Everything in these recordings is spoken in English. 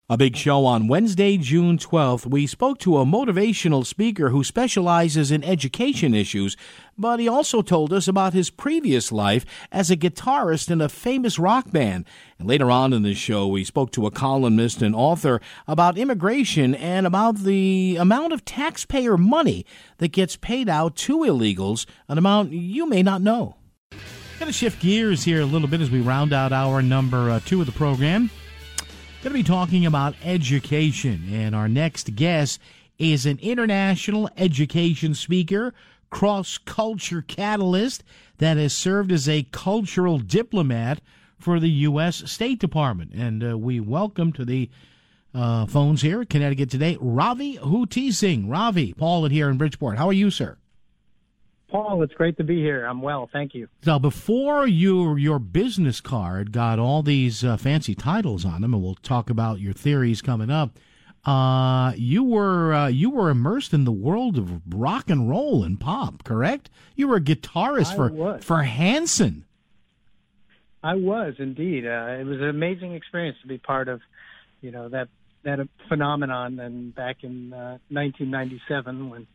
A big show on Wednesday, June 12th. We spoke to a motivational speaker who specializes in education issues, but he also told us about his previous life as a guitarist in a famous rock band. And later on in the show, we spoke to a columnist and author about immigration and about the amount of taxpayer money that gets paid out to illegals, an amount you may not know. Going to shift gears here a little bit as we round out hour number 2 of the program. Going to be talking about education, and our next guest is an international education speaker, cross-culture catalyst that has served as a cultural diplomat for the U.S. State Department. And we welcome to the phones here at Connecticut Today, Ravi Huthi-Singh. Ravi, Paul here in Bridgeport. How are you, sir? Paul, it's great to be here. I'm well, thank you. So before your business card got all these fancy titles on them, and we'll talk about your theories coming up, you were immersed in the world of rock and roll and pop, correct? You were a guitarist for Hanson. I was indeed. It was an amazing experience to be part of, that phenomenon. And back in 1997, when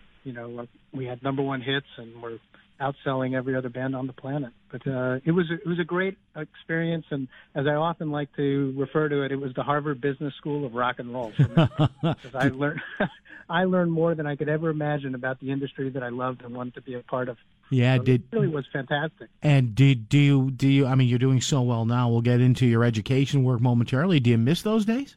we had number one hits and we're outselling every other band on the planet. But it was a great experience, and as I often like to refer to it, it was the Harvard Business School of rock and roll. Because I learned more than I could ever imagine about the industry that I loved and wanted to be a part of. Yeah, it really was fantastic. And do you? I mean, you're doing so well now. We'll get into your education work momentarily. Do you miss those days?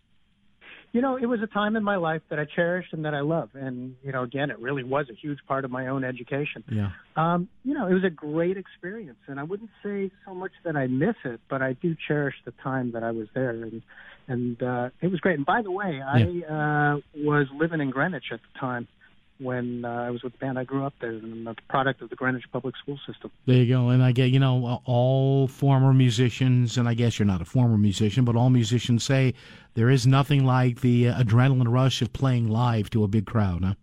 It was a time in my life that I cherished and that I love. And, again, it really was a huge part of my own education. Yeah. It was a great experience. And I wouldn't say so much that I miss it, but I do cherish the time that I was there. And it was great. And by the way, I was living in Greenwich at the time when I was with the band. I grew up there, and I'm a product of the Greenwich Public School System. There you go. And I get, all former musicians, and I guess you're not a former musician, but all musicians say there is nothing like the adrenaline rush of playing live to a big crowd, huh?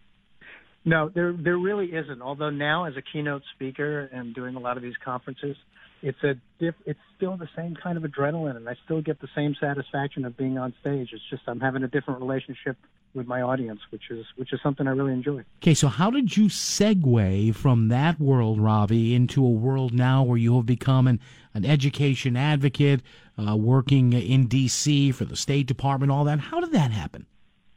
No, there really isn't. Although now, as a keynote speaker and doing a lot of these conferences, it's still the same kind of adrenaline, and I still get the same satisfaction of being on stage. It's just I'm having a different relationship with my audience, which is something I really enjoy. Okay, so how did you segue from that world, Ravi, into a world now where you have become an education advocate, working in D.C. for the State Department, all that? How did that happen?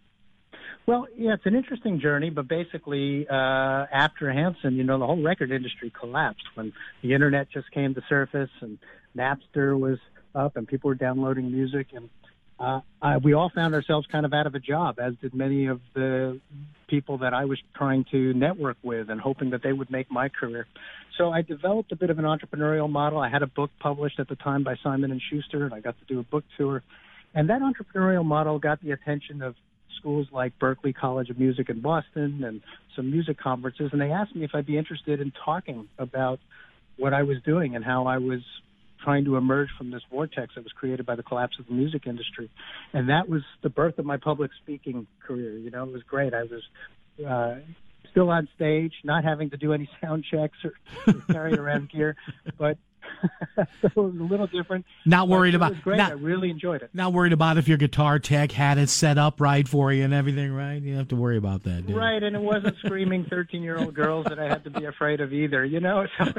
Well, yeah, it's an interesting journey, but basically after Hanson, the whole record industry collapsed when the Internet just came to surface and Napster was up and people were downloading music. And we all found ourselves kind of out of a job, as did many of the people that I was trying to network with and hoping that they would make my career. So I developed a bit of an entrepreneurial model. I had a book published at the time by Simon & Schuster, and I got to do a book tour. And that entrepreneurial model got the attention of schools like Berklee College of Music in Boston and some music conferences, and they asked me if I'd be interested in talking about what I was doing and how I was trying to emerge from this vortex that was created by the collapse of the music industry. And that was the birth of my public speaking career. It was great. I was still on stage, not having to do any sound checks or carry around gear, but so it was a little different. Not worried about. It was great. I really enjoyed it. Not worried about if your guitar tech had it set up right for you and everything, right? You don't have to worry about that, do you? Right, and it wasn't screaming 13-year-old girls that I had to be afraid of either. So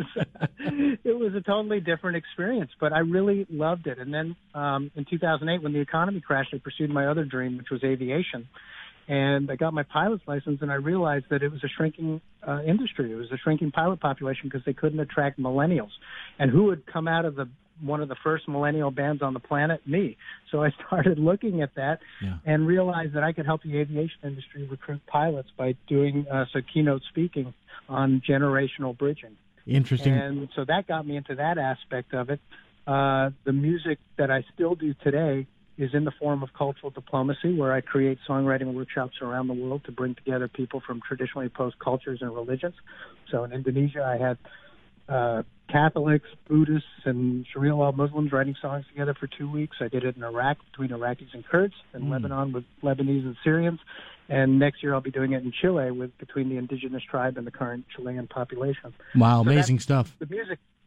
it was a totally different experience, but I really loved it. And then in 2008, when the economy crashed, I pursued my other dream, which was aviation. And I got my pilot's license, and I realized that it was a shrinking industry. It was a shrinking pilot population because they couldn't attract millennials. And who would come out of one of the first millennial bands on the planet? Me. So I started looking at that and realized that I could help the aviation industry recruit pilots by doing some keynote speaking on generational bridging. Interesting. And so that got me into that aspect of it. The music that I still do today is in the form of cultural diplomacy, where I create songwriting workshops around the world to bring together people from traditionally opposed cultures and religions. So in Indonesia, I had Catholics, Buddhists, and Sharia law Muslims writing songs together for 2 weeks. I did it in Iraq between Iraqis and Kurds, and Lebanon with Lebanese and Syrians. And next year I'll be doing it in Chile between the indigenous tribe and the current Chilean population. Wow, so amazing stuff. The music.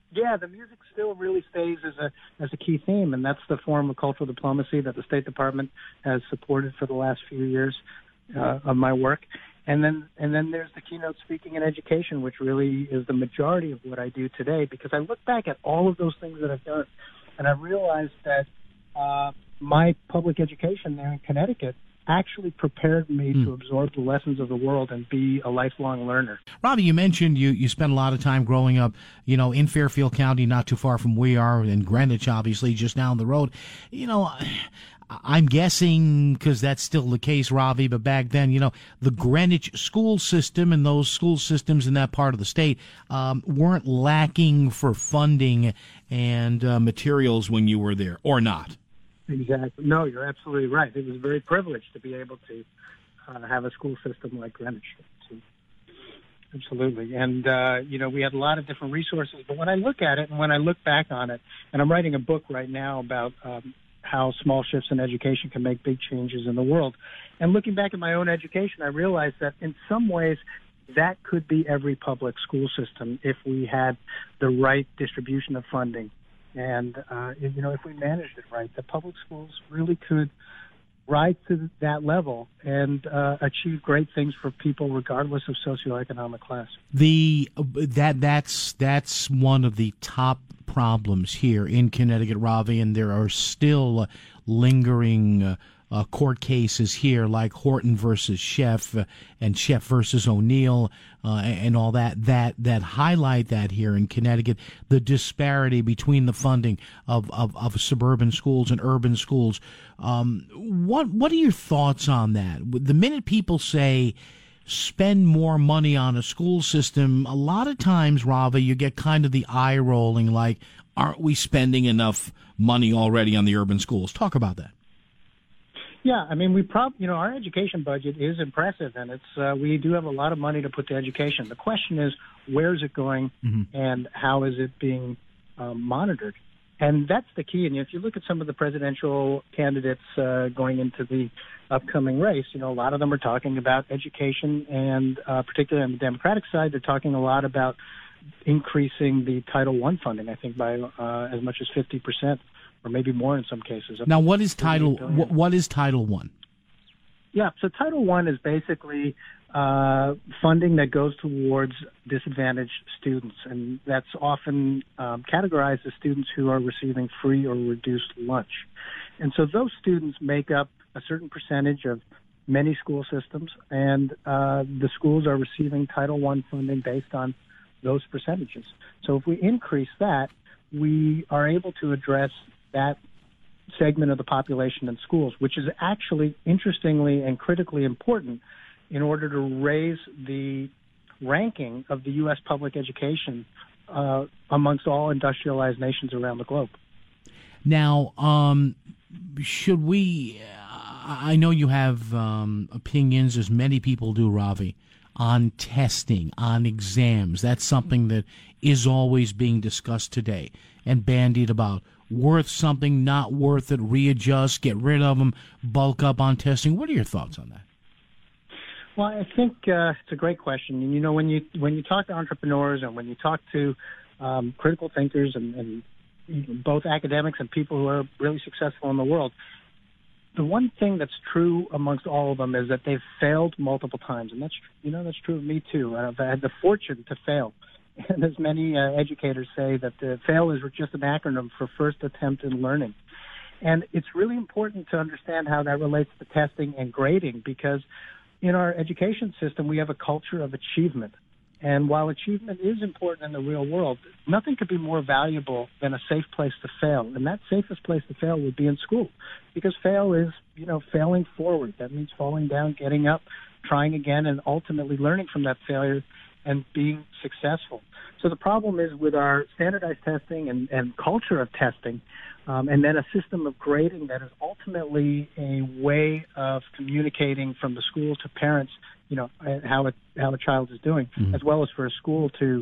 Yeah, the music still really stays as a key theme, and that's the form of cultural diplomacy that the State Department has supported for the last few years of my work. And then there's the keynote speaking and education, which really is the majority of what I do today, because I look back at all of those things that I've done, and I realized that my public education there in Connecticut actually prepared me to absorb the lessons of the world and be a lifelong learner. Robbie, you mentioned you spent a lot of time growing up, in Fairfield County, not too far from where we are, in Greenwich, obviously, just down the road. I'm guessing, because that's still the case, Ravi, but back then, the Greenwich school system and those school systems in that part of the state weren't lacking for funding and materials when you were there, or not. Exactly. No, you're absolutely right. It was very privileged to be able to have a school system like Greenwich. Absolutely. And, we had a lot of different resources. But when I look at it and when I look back on it, and I'm writing a book right now about how small shifts in education can make big changes in the world. And looking back at my own education, I realized that in some ways that could be every public school system if we had the right distribution of funding. And, if we managed it right, the public schools really could rise to that level and achieve great things for people regardless of socioeconomic class. That's one of the top problems here in Connecticut, Ravi, and there are still lingering court cases here like Horton versus Sheff and Sheff versus O'Neill and all that highlight that here in Connecticut, the disparity between the funding of suburban schools and urban schools. What are your thoughts on that? The minute people say spend more money on a school system, a lot of times, Ravi, you get kind of the eye rolling like, aren't we spending enough money already on the urban schools? Talk about that. Yeah, I mean, our education budget is impressive, and we do have a lot of money to put to education. The question is, where is it going, and how is it being monitored? And that's the key. And if you look at some of the presidential candidates going into the upcoming race, a lot of them are talking about education, and particularly on the Democratic side, they're talking a lot about increasing the Title I funding, I think, by as much as 50%. Or maybe more in some cases. Now, what is Title I? Yeah, so Title I is basically funding that goes towards disadvantaged students, and that's often categorized as students who are receiving free or reduced lunch. And so those students make up a certain percentage of many school systems, and the schools are receiving Title I funding based on those percentages. So if we increase that, we are able to address that segment of the population in schools, which is actually, interestingly and critically important in order to raise the ranking of the U.S. public education amongst all industrialized nations around the globe. Now, should we, I know you have opinions, as many people do, Ravi, on testing, on exams. That's something that is always being discussed today and bandied about. Worth something, not worth it, readjust, get rid of them, bulk up on testing. What are your thoughts on that? Well, I think it's a great question. And, when you talk to entrepreneurs and when you talk to critical thinkers and both academics and people who are really successful in the world, the one thing that's true amongst all of them is that they've failed multiple times. And that's true of me, too. I've had the fortune to fail. And as many educators say, that the FAIL is just an acronym for first attempt in learning. And it's really important to understand how that relates to testing and grading, because in our education system, we have a culture of achievement. And while achievement is important in the real world, nothing could be more valuable than a safe place to fail. And that safest place to fail would be in school, because fail is, failing forward. That means falling down, getting up, trying again, and ultimately learning from that failure and being successful. So the problem is with our standardized testing and culture of testing, and then a system of grading that is ultimately a way of communicating from the school to parents, how a child is doing, as well as for a school to,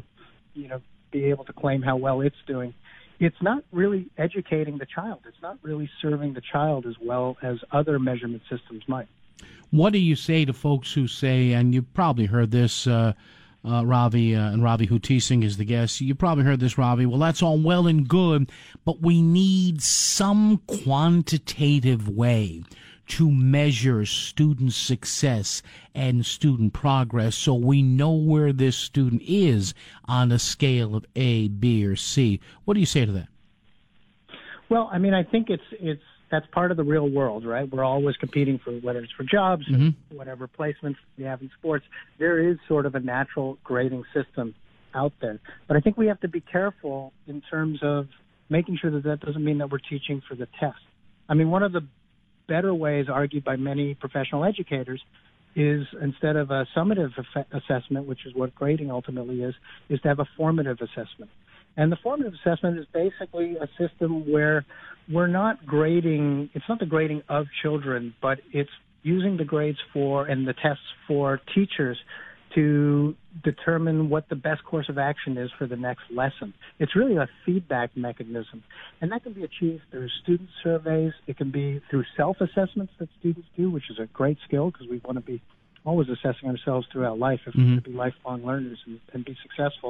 be able to claim how well it's doing. It's not really educating the child. It's not really serving the child as well as other measurement systems might. What do you say to folks who say, and you've probably heard this, Ravi, and Ravi Huti Singh is the guest. You probably heard this, Ravi. Well, that's all well and good, but we need some quantitative way to measure student success and student progress so we know where this student is on a scale of A, B, or C. What do you say to that? Well, I mean, I think that's part of the real world, right? We're always competing for, whether it's for jobs, or whatever placements we have in sports. There is sort of a natural grading system out there. But I think we have to be careful in terms of making sure that that doesn't mean that we're teaching for the test. I mean, one of the better ways argued by many professional educators is, instead of a summative assessment, which is what grading ultimately is to have a formative assessment. And the formative assessment is basically a system where we're not grading, it's not the grading of children, but it's using the grades for and the tests for teachers to determine what the best course of action is for the next lesson. It's really a feedback mechanism. And that can be achieved through student surveys. It can be through self-assessments that students do, which is a great skill because we want to be always assessing ourselves throughout life if we want to be lifelong learners and be successful.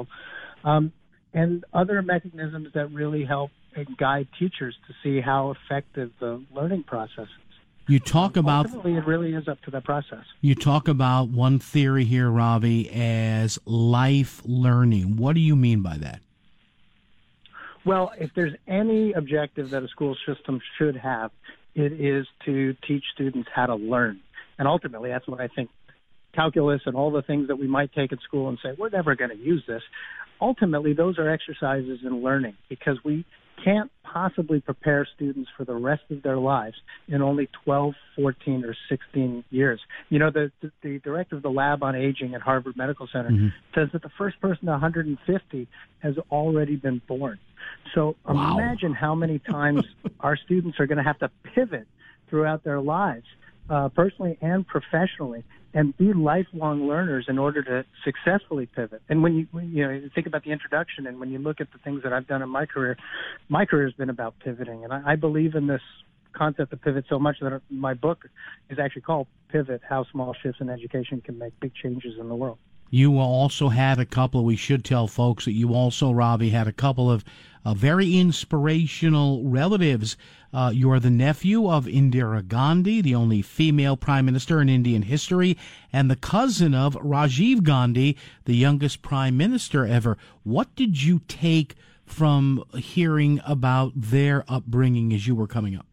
And other mechanisms that really help guide teachers to see how effective the learning process is. You talk about... Ultimately, it really is up to that process. You talk about one theory here, Ravi, as life learning. What do you mean by that? Well, if there's any objective that a school system should have, it is to teach students how to learn. And ultimately, that's what I think calculus and all the things that we might take at school and say, we're never going to use this. Ultimately, those are exercises in learning because we can't possibly prepare students for the rest of their lives in only 12, 14, or 16 years. You know, the director of the lab on aging at Harvard Medical Center says that the first person to 150 has already been born. So imagine how many times our students are going to have to pivot throughout their lives, personally and professionally, and be lifelong learners in order to successfully pivot. And when you think about the introduction and when you look at the things that I've done in my career has been about pivoting. And I believe in this concept of pivot so much that my book is actually called Pivot, How Small Shifts in Education Can Make Big Changes in the World. You also had a couple, we should tell folks that you also, Ravi, had a couple of very inspirational relatives. You are the nephew of Indira Gandhi, the only female prime minister in Indian history, and the cousin of Rajiv Gandhi, the youngest prime minister ever. What did you take from hearing about their upbringing as you were coming up?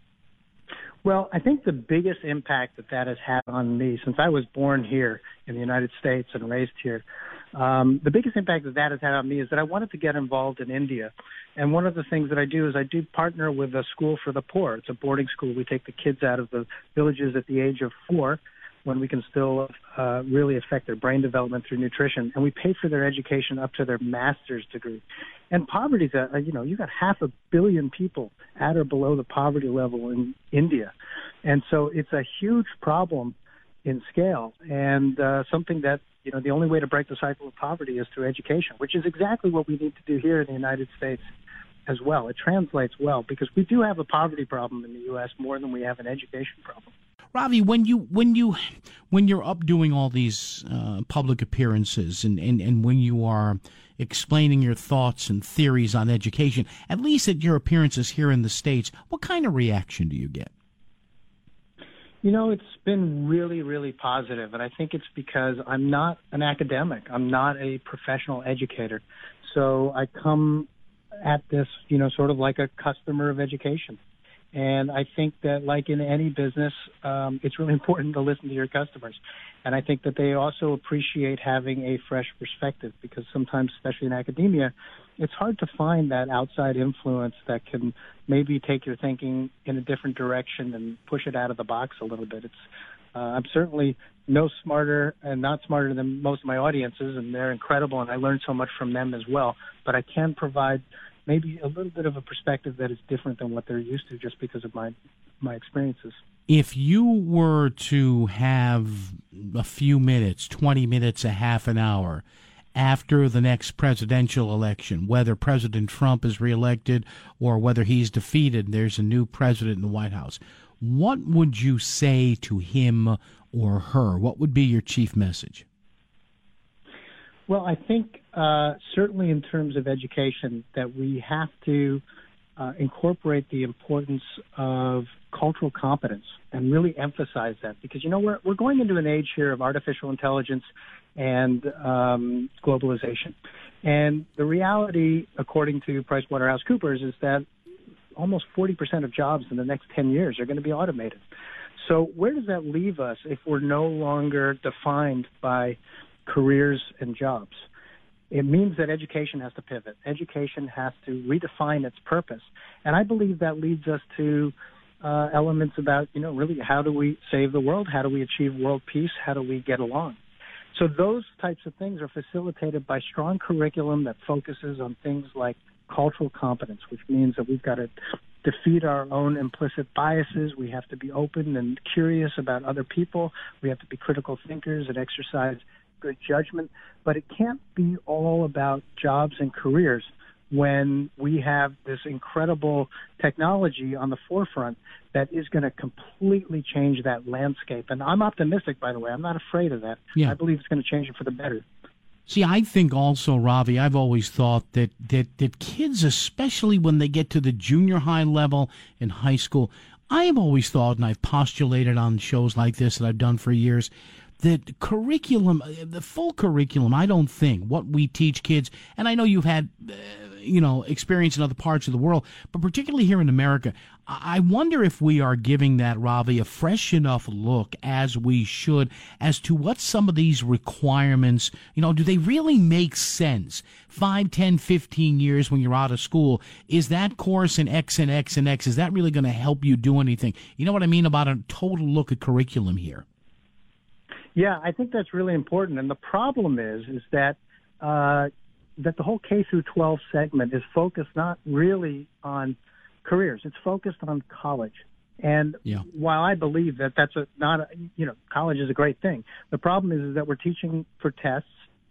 Well, I think the biggest impact that has had on me, since I was born here in the United States and raised here, the biggest impact that has had on me is that I wanted to get involved in India. And one of the things that I do is I do partner with a school for the poor. It's a boarding school. We take the kids out of the villages at the age of 4 when we can still really affect their brain development through nutrition. And we pay for their education up to their master's degree. And poverty is, you got 500 million people at or below the poverty level in India. And so it's a huge problem in scale and something that, the only way to break the cycle of poverty is through education, which is exactly what we need to do here in the United States as well. It translates well because we do have a poverty problem in the U.S. more than we have an education problem. Ravi, when you're up doing all these public appearances and when you are explaining your thoughts and theories on education, at least at your appearances here in the States, what kind of reaction do you get? It's been really, really positive, and I think it's because I'm not an academic. I'm not a professional educator. So I come at this, sort of like a customer of education. And I think that, like in any business, it's really important to listen to your customers. And I think that they also appreciate having a fresh perspective because sometimes, especially in academia, it's hard to find that outside influence that can maybe take your thinking in a different direction and push it out of the box a little bit. I'm certainly no smarter and not smarter than most of my audiences, and they're incredible, and I learn so much from them as well. But I can provide maybe a little bit of a perspective that is different than what they're used to just because of my experiences. If you were to have a few minutes, 20 minutes, a half an hour, after the next presidential election, whether President Trump is reelected or whether he's defeated, there's a new president in the White House, what would you say to him or her? What would be your chief message? Well, I think certainly in terms of education that we have to incorporate the importance of cultural competence and really emphasize that, because we're going into an age here of artificial intelligence and globalization, and the reality, according to PricewaterhouseCoopers, is that almost 40% of jobs in the next 10 years are going to be automated. So where does that leave us if we're no longer defined by careers and jobs? It means that education has to pivot. Education has to redefine its purpose. And I believe that leads us to elements about, really how do we save the world? How do we achieve world peace? How do we get along? So those types of things are facilitated by strong curriculum that focuses on things like cultural competence, which means that we've got to defeat our own implicit biases. We have to be open and curious about other people. We have to be critical thinkers and exercise good judgment. But it can't be all about jobs and careers when we have this incredible technology on the forefront that is going to completely change that landscape. And I'm optimistic, by the way. I'm not afraid of that. Yeah. I believe it's going to change it for the better. See, I think also, Ravi, I've always thought that kids, especially when they get to the junior high level in high school, I have always thought, and I've postulated on shows like this that I've done for years, that curriculum, the full curriculum, I don't think what we teach kids, and I know you've had, experience in other parts of the world, but particularly here in America, I wonder if we are giving that, Ravi, a fresh enough look as we should as to what some of these requirements, do they really make sense? 5, 10, 15 years when you're out of school, is that course in X and X and X, is that really going to help you do anything? You know what I mean about a total look at curriculum here? Yeah, I think that's really important. And the problem is that that the whole K through 12 segment is focused not really on careers. It's focused on college. And while I believe that that's college is a great thing, the problem is that we're teaching for tests,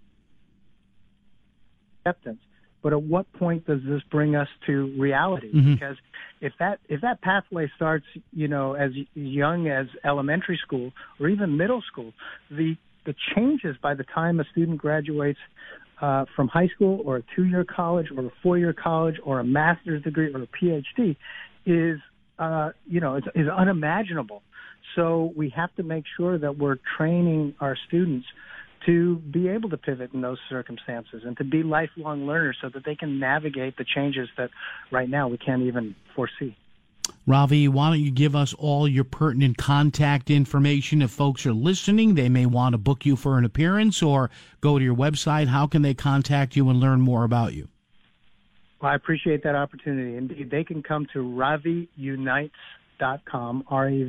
acceptance. But at what point does this bring us to reality? Mm-hmm. Because if that pathway starts, as young as elementary school or even middle school, the changes by the time a student graduates from high school or a 2-year college or a 4-year college or a master's degree or a PhD is unimaginable. So we have to make sure that we're training our students to be able to pivot in those circumstances and to be lifelong learners so that they can navigate the changes that right now we can't even foresee. Ravi, why don't you give us all your pertinent contact information? If folks are listening, they may want to book you for an appearance or go to your website. How can they contact you and learn more about you? Well, I appreciate that opportunity. Indeed, they can come to RaviUnites.com,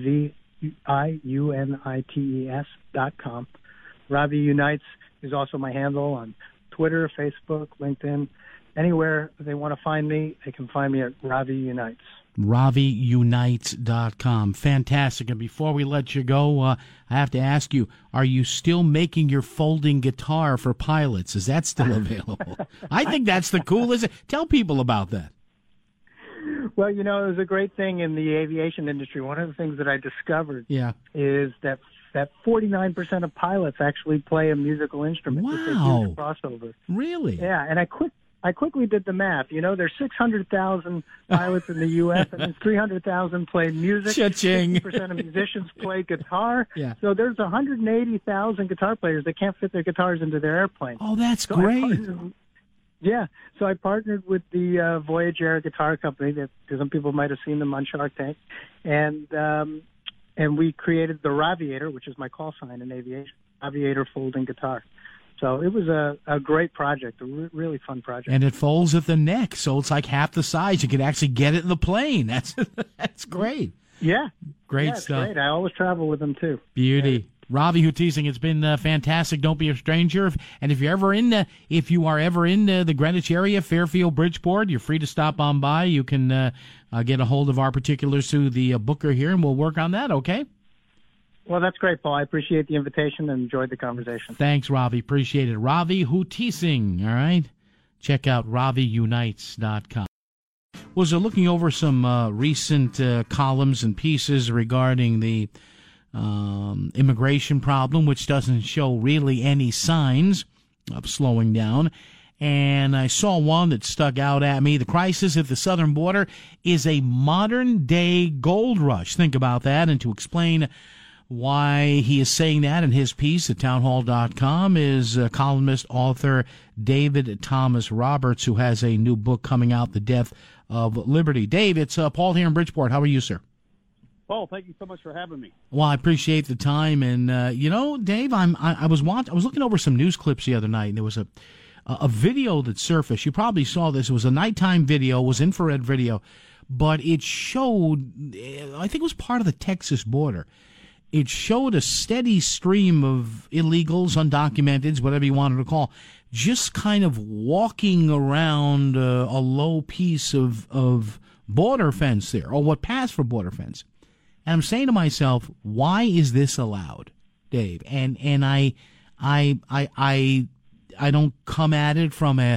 RaviUnites.com. Ravi Unites is also my handle on Twitter, Facebook, LinkedIn. Anywhere they want to find me, they can find me at Ravi Unites. RaviUnites.com. Fantastic. And before we let you go, I have to ask you, are you still making your folding guitar for pilots? Is that still available? I think that's the coolest. Tell people about that. Well, it was a great thing in the aviation industry. One of the things that I discovered is that 49% of pilots actually play a musical instrument. Wow. It's a huge crossover. Really? Yeah, and I quickly did the math. There's 600,000 pilots in the U.S., and 300,000 play music. Cha-ching. 50% of musicians play guitar. Yeah. So there's 180,000 guitar players that can't fit their guitars into their airplane. Oh, that's great. So I partnered with the Voyager Guitar Company, that some people might have seen them on Shark Tank, and we created the Raviator, which is my call sign in aviation, Raviator folding guitar. So it was a great project, a really fun project. And it folds at the neck, so it's like half the size. You can actually get it in the plane. That's great. Yeah. Great it's stuff. Great. I always travel with them, too. Beauty. Yeah. Ravi Huitising, it's been fantastic. Don't be a stranger. And if you are ever in the Greenwich area, Fairfield, Bridgeport, you're free to stop on by. You can get a hold of our particulars through the booker here, and we'll work on that, okay? Well, that's great, Paul. I appreciate the invitation and enjoyed the conversation. Thanks, Ravi. Appreciate it. Ravi Huitising, all right? Check out RaviUnites.com. Was looking over some recent columns and pieces regarding the immigration problem, which doesn't show really any signs of slowing down. And I saw one that stuck out at me. The crisis at the southern border is a modern-day gold rush. Think about that. And to explain why he is saying that in his piece at townhall.com is columnist, author David Thomas Roberts, who has a new book coming out, The Death of Liberty. Dave, it's Paul here in Bridgeport. How are you, sir? Paul, thank you so much for having me. Well, I appreciate the time. And, Dave, I was looking over some news clips the other night, and there was a video that surfaced. You probably saw this. It was a nighttime video. It was infrared video. But it showed, I think it was part of the Texas border. It showed a steady stream of illegals, undocumenteds, whatever you wanted to call, just kind of walking around a low piece of border fence there, or what passed for border fence. And I'm saying to myself, why is this allowed, Dave? And I don't come at it from a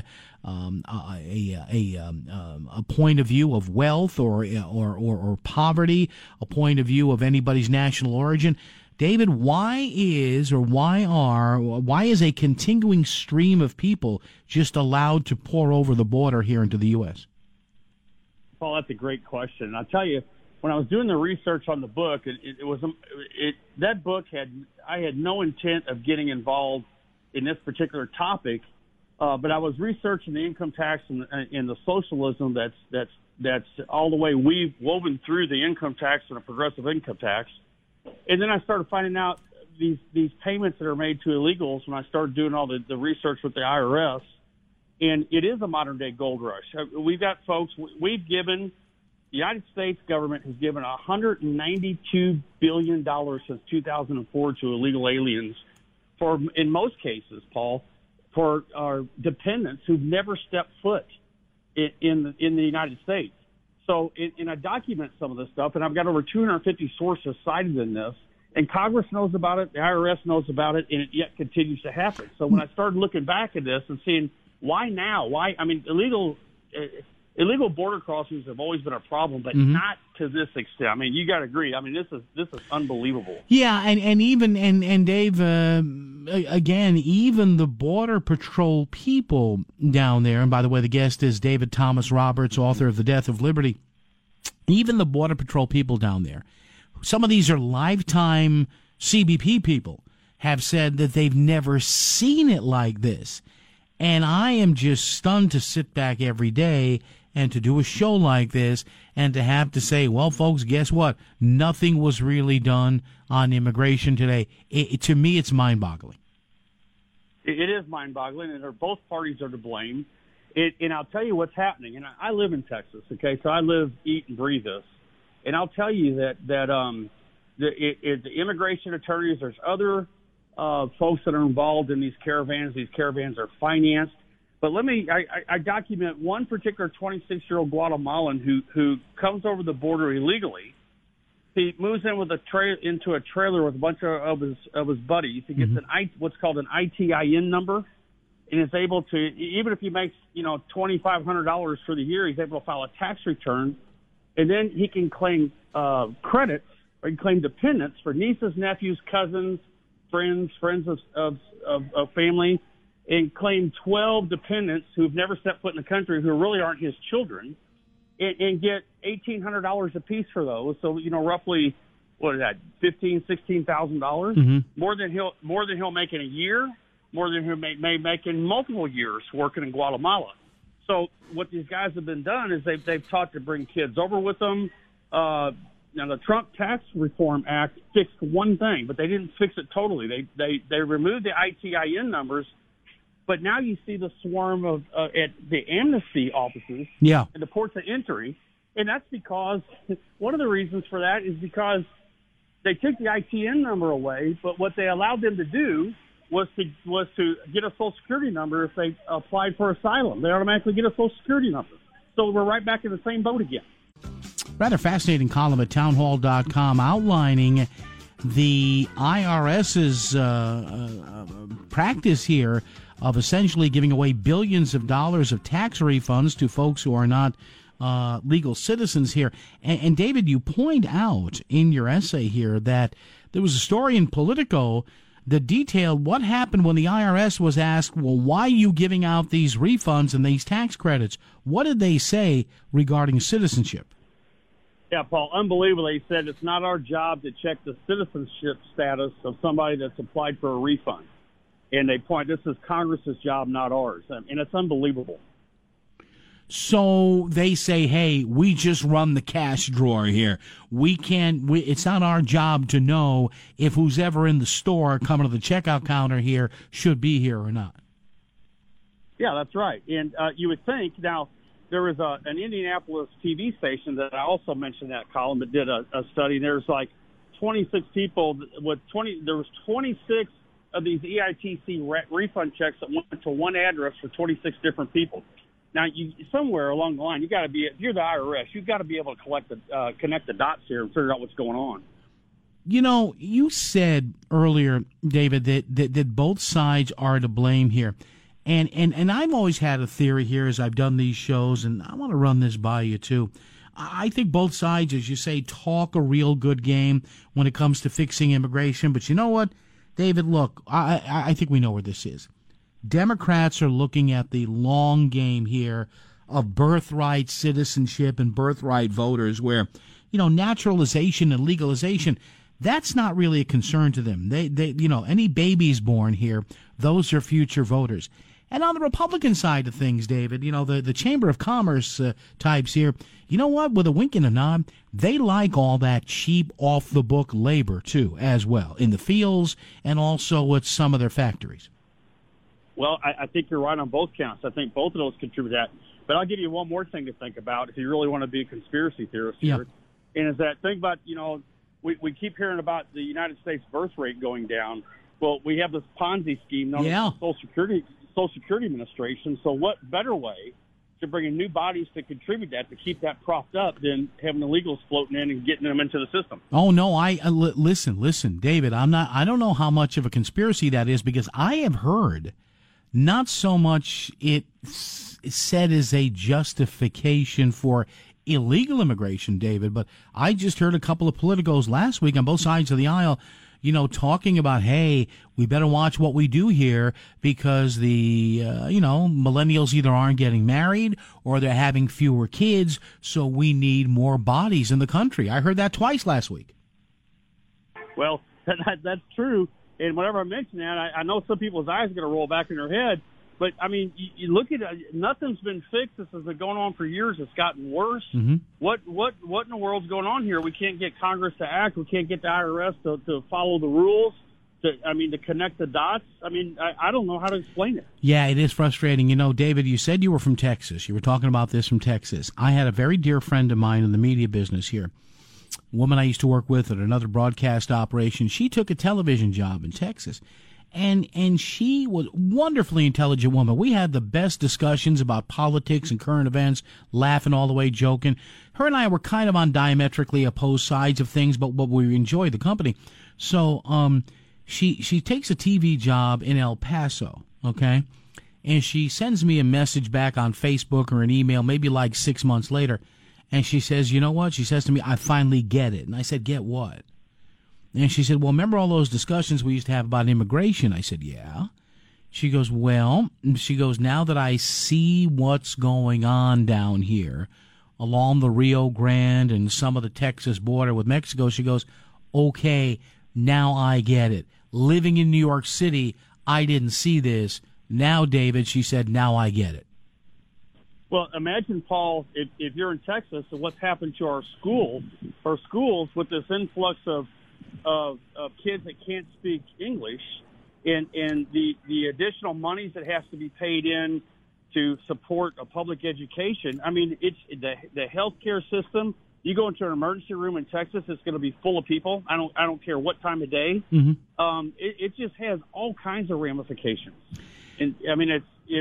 point of view of wealth or poverty, a point of view of anybody's national origin. David, why is a continuing stream of people just allowed to pour over the border here into the U.S.? Paul, that's a great question. I'll tell you, when I was doing the research on the book, that book I had no intent of getting involved in this particular topic, but I was researching the income tax and the socialism that's all the way we've woven through the income tax and a progressive income tax, and then I started finding out these payments that are made to illegals when I started doing all the research with the IRS, and it is a modern day gold rush. We've got folks. The United States government has given $192 billion since 2004 to illegal aliens for, in most cases, Paul, for our dependents who've never stepped foot in the United States. So, and I document some of this stuff, and I've got over 250 sources cited in this, and Congress knows about it, the IRS knows about it, and it yet continues to happen. So when I started looking back at this and seeing why now, illegal border crossings have always been a problem, but not to this extent. I mean, you got to agree. I mean, this is unbelievable. Yeah, and Dave, again, even the Border Patrol people down there, and by the way, the guest is David Thomas Roberts, author of The Death of Liberty. Even the Border Patrol people down there, some of these are lifetime CBP people, have said that they've never seen it like this. And I am just stunned to sit back every day and to do a show like this and to have to say, well, folks, guess what? Nothing was really done on immigration today. To me, it's mind-boggling. It is mind-boggling, and both parties are to blame. And I'll tell you what's happening. And I live in Texas, okay? So I live, eat, and breathe this. And I'll tell you that the immigration attorneys, there's other folks that are involved in these caravans. These caravans are financed. But I document one particular 26-year-old Guatemalan who comes over the border illegally. He moves in with into a trailer with a bunch of his buddies. He gets what's called an ITIN number, and is able to, even if he makes $2,500 for the year, he's able to file a tax return, and then he can claim credits or he can claim dependents for nieces, nephews, cousins, friends of family, and claim 12 dependents who've never stepped foot in the country who really aren't his children, and get $1,800 a piece for those. So roughly, what is that? $15,000-$16,000 more than he'll make in a year, more than he'll may make in multiple years working in Guatemala. So what these guys have been done is they've taught to bring kids over with them. Now the Trump Tax Reform Act fixed one thing, but they didn't fix it totally. They removed the ITIN numbers. But now you see the swarm of at the amnesty offices and the ports of entry, and that's because one of the reasons for that is because they took the ITN number away, but what they allowed them to do was to get a Social Security number if they applied for asylum. They automatically get a Social Security number. So we're right back in the same boat again. Rather fascinating column at townhall.com outlining the IRS's practice here of essentially giving away billions of dollars of tax refunds to folks who are not legal citizens here. And David, you point out in your essay here that there was a story in Politico that detailed what happened when the IRS was asked, well, why are you giving out these refunds and these tax credits? What did they say regarding citizenship? Yeah, Paul, unbelievable. They said it's not our job to check the citizenship status of somebody that's applied for a refund. And they point, this is Congress's job, not ours. And it's unbelievable. So they say, hey, we just run the cash drawer here. It's not our job to know if who's ever in the store coming to the checkout counter here should be here or not. Yeah, that's right. And you would think, now, there was an Indianapolis TV station that I also mentioned that column that did a study. There's like 26 people with there was 26 of these EITC refund checks that went to one address for 26 different people. Now, somewhere along the line, if you're the IRS, you've got to be able to connect the dots here and figure out what's going on. You know, you said earlier, David, that both sides are to blame here. And I've always had a theory here as I've done these shows, and I want to run this by you too. I think both sides, as you say, talk a real good game when it comes to fixing immigration. But you know what, David, look, I think we know where this is. Democrats are looking at the long game here of birthright citizenship and birthright voters where, you know, naturalization and legalization, that's not really a concern to them. They you know, any babies born here, those are future voters. And on the Republican side of things, David, you know, the Chamber of Commerce types here, you know what, with a wink and a nod, they like all that cheap, off-the-book labor, too, as well, in the fields and also with some of their factories. Well, I think you're right on both counts. I think both of those contribute to that. But I'll give you one more thing to think about if you really want to be a conspiracy theorist here. And is that, think about, you know, we keep hearing about the United States birth rate going down. Well, we have this Ponzi scheme known as the Social Security Administration. So what better way to bring in new bodies to contribute that, to keep that propped up, than having illegals floating in and getting them into the system? Oh, no, listen, David, I don't know how much of a conspiracy that is, because I have heard not so much it's said as a justification for illegal immigration, David, but I just heard a couple of politicos last week on both sides of the aisle, you know, talking about, hey, we better watch what we do here because the, you know, millennials either aren't getting married or they're having fewer kids, so we need more bodies in the country. I heard that twice last week. Well, that's true. And whenever I mention that, I know some people's eyes are going to roll back in their head. But, I mean, you look at it, nothing's been fixed. This has been going on for years. It's gotten worse. Mm-hmm. What in the world's going on here? We can't get Congress to act. We can't get the IRS to follow the rules, to connect the dots. I mean, I don't know how to explain it. Yeah, it is frustrating. You know, David, you said you were from Texas. You were talking about this from Texas. I had a very dear friend of mine in the media business here, a woman I used to work with at another broadcast operation. She took a television job in Texas. And she was a wonderfully intelligent woman. We had the best discussions about politics and current events, laughing all the way, joking. Her and I were kind of on diametrically opposed sides of things, but we enjoyed the company. So she takes a TV job in El Paso, okay? And she sends me a message back on Facebook or an email, maybe like 6 months later. And she says, you know what? She says to me, I finally get it. And I said, get what? And she said, well, remember all those discussions we used to have about immigration? I said, yeah. She goes, well, now that I see what's going on down here along the Rio Grande and some of the Texas border with Mexico, she goes, okay, now I get it. Living in New York City, I didn't see this. Now, David, she said, now I get it. Well, imagine, Paul, if you're in Texas and what's happened to our schools with this influx of kids that can't speak English, and the additional monies that has to be paid in to support a public education. I mean, it's the healthcare system. You go into an emergency room in Texas, it's going to be full of people. I don't care what time of day. Mm-hmm. It just has all kinds of ramifications. And I mean,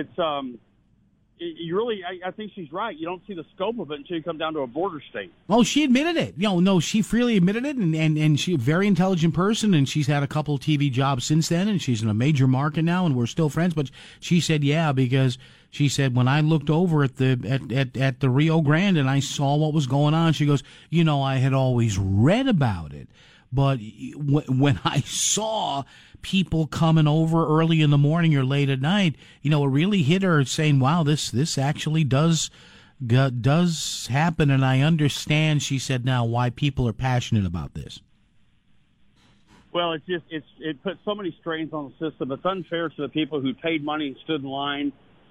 I think she's right. You don't see the scope of it until you come down to a border state. Oh, she admitted it. No, she freely admitted it, and she's a very intelligent person, and she's had a couple of TV jobs since then, and she's in a major market now, and we're still friends. But she said, yeah, because she said, when I looked over at the Rio Grande and I saw what was going on, she goes, I had always read about it, But when I saw people coming over early in the morning or late at night, it really hit her, saying, wow, this actually does happen. And I understand, she said, now why people are passionate about this. Well, it puts so many strains on the system. It's unfair to the people who paid money and stood in line.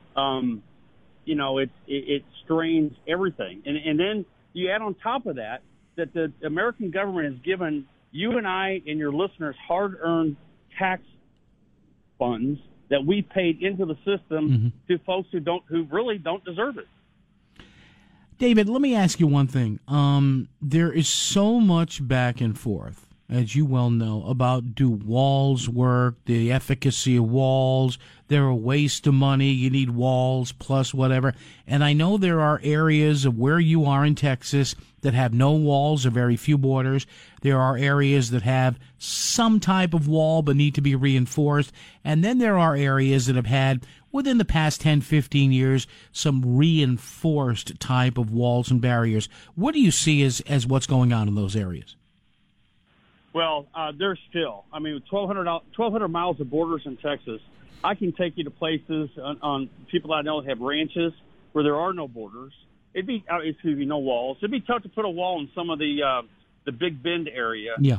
It strains everything. And then you add on top of that the American government has given you and I and your listeners hard-earned tax funds that we paid into the system to folks who really don't deserve it. David, let me ask you one thing. There is so much back and forth, as you well know, about do walls work, the efficacy of walls. They're a waste of money. You need walls plus whatever. And I know there are areas of where you are in Texas that have no walls or very few borders. There are areas that have some type of wall but need to be reinforced. And then there are areas that have had, within the past 10, 15 years, some reinforced type of walls and barriers. What do you see as what's going on in those areas? Well, there's still, 1,200 miles of borders in Texas. I can take you to places on people I know that have ranches where there are no borders. It'd be no walls. It'd be tough to put a wall in some of the Big Bend area. Yeah.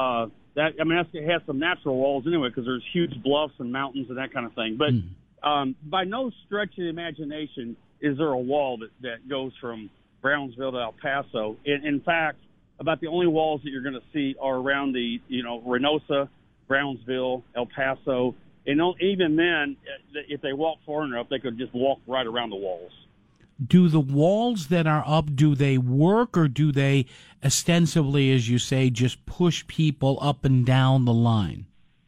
It has some natural walls anyway because there's huge bluffs and mountains and that kind of thing. But by no stretch of the imagination is there a wall that goes from Brownsville to El Paso. In fact, about the only walls that you're going to see are around the, Reynosa, Brownsville, El Paso. And even then, if they walk far enough, they could just walk right around the walls. Do the walls that are up, do they work, or do they ostensibly, as you say, just push people up and down the line?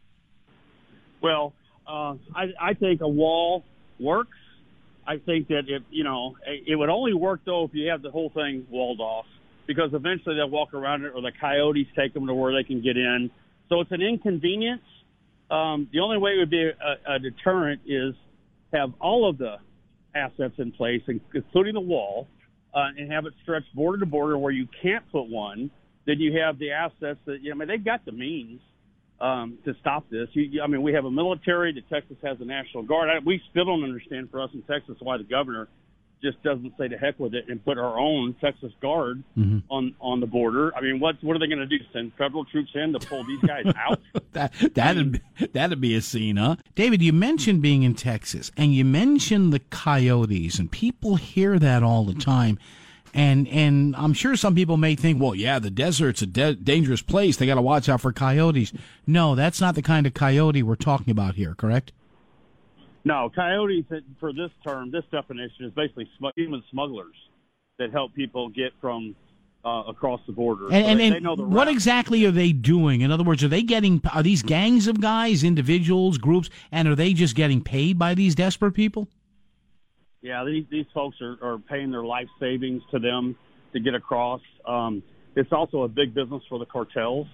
Well, I think a wall works. I think that it would only work, though, if you have the whole thing walled off, because eventually they'll walk around it or the coyotes take them to where they can get in. So it's an inconvenience. The only way it would be a deterrent is have all of the assets in place, including the wall, and have it stretched border to border where you can't put one. Then you have the assets that, they've got the means to stop this. We have a military. The Texas has a National Guard. We still don't understand for us in Texas why the governor just doesn't say to heck with it and put our own Texas Guard on the border. What are they going to do? Send federal troops in to pull these guys out? That'd be a scene, huh? David, you mentioned being in Texas, and you mentioned the coyotes, and people hear that all the time. And I'm sure some people may think, well, yeah, the desert's a dangerous place. They got to watch out for coyotes. No, that's not the kind of coyote we're talking about here, correct? No, coyotes, for this definition, is basically human smugglers that help people get from across the border. And they know the route. What exactly are they doing? In other words, are these gangs of guys, individuals, groups, and are they just getting paid by these desperate people? Yeah, these folks are paying their life savings to them to get across. It's also a big business for the cartels.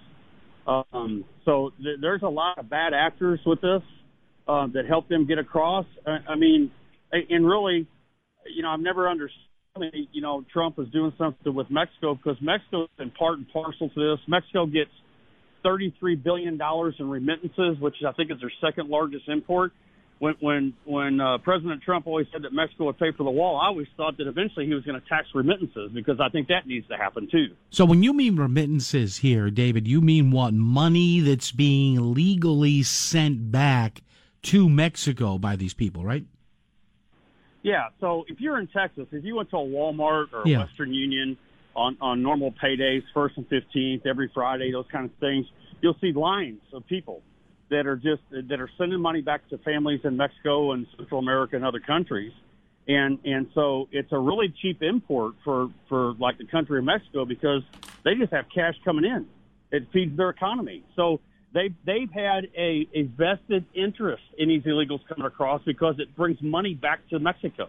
So there's a lot of bad actors with this. That help them get across. And really, I've never understood, Trump is doing something with Mexico because Mexico is in part and parcel to this. Mexico gets $33 billion in remittances, which I think is their second largest import. When President Trump always said that Mexico would pay for the wall, I always thought that eventually he was going to tax remittances because I think that needs to happen too. So when you mean remittances here, David, you mean what? Money that's being legally sent back to Mexico by these people, right? Yeah. So if you're in Texas, if you went to a Walmart or a Western Union on normal paydays, 1st and 15th, every Friday, those kind of things, you'll see lines of people that are sending money back to families in Mexico and Central America and other countries. And so it's a really cheap import for like the country of Mexico because they just have cash coming in. It feeds their economy. So they've had a vested interest in these illegals coming across because it brings money back to Mexico.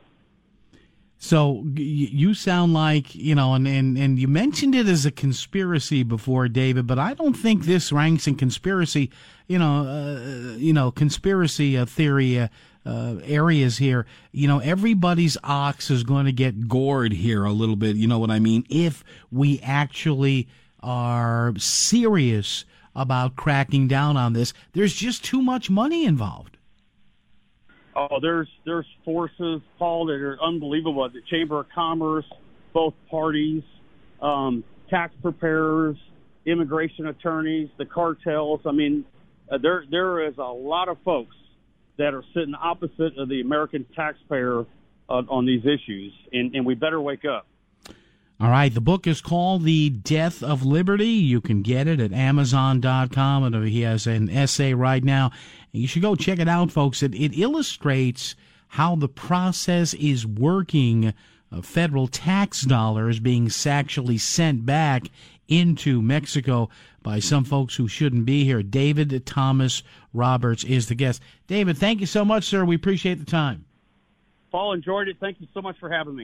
So you sound like, and you mentioned it as a conspiracy before, David, but I don't think this ranks in conspiracy, conspiracy theory areas here. Everybody's ox is going to get gored here a little bit. You know what I mean? If we actually are serious about cracking down on this. There's just too much money involved. Oh, there's forces, Paul, that are unbelievable. The Chamber of Commerce, both parties, tax preparers, immigration attorneys, the cartels. I mean, there is a lot of folks that are sitting opposite of the American taxpayer on these issues, and we better wake up. All right, the book is called The Death of Liberty. You can get it at Amazon.com, and he has an essay right now. You should go check it out, folks. It illustrates how the process is working, federal tax dollars being actually sent back into Mexico by some folks who shouldn't be here. David Thomas Roberts is the guest. David, thank you so much, sir. We appreciate the time. Paul, enjoyed it. Thank you so much for having me.